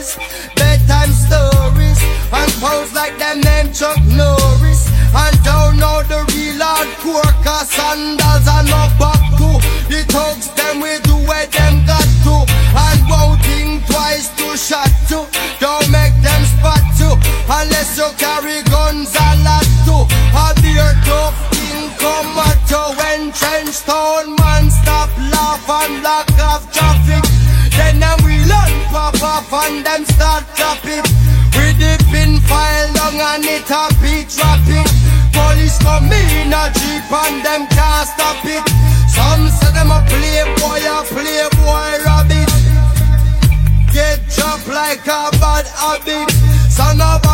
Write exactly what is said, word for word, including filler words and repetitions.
tourists, bedtime stories, and pose like them named Chuck Norris. And don't know the real hardcore, cause sandals are no back to. The thugs them we do where them got to, and won't think twice to shot to. Don't make them spot to, unless you carry guns a lot to. A beer tough king come at you when trench town man stop laugh and block off traffic. Then them we learn pop off and them start drop it. We dip in file long and it a beat rapid. Police come in a jeep and them can't stop it. Some say them a playboy, a playboy rabbit. Get dropped like a bad habit. Son of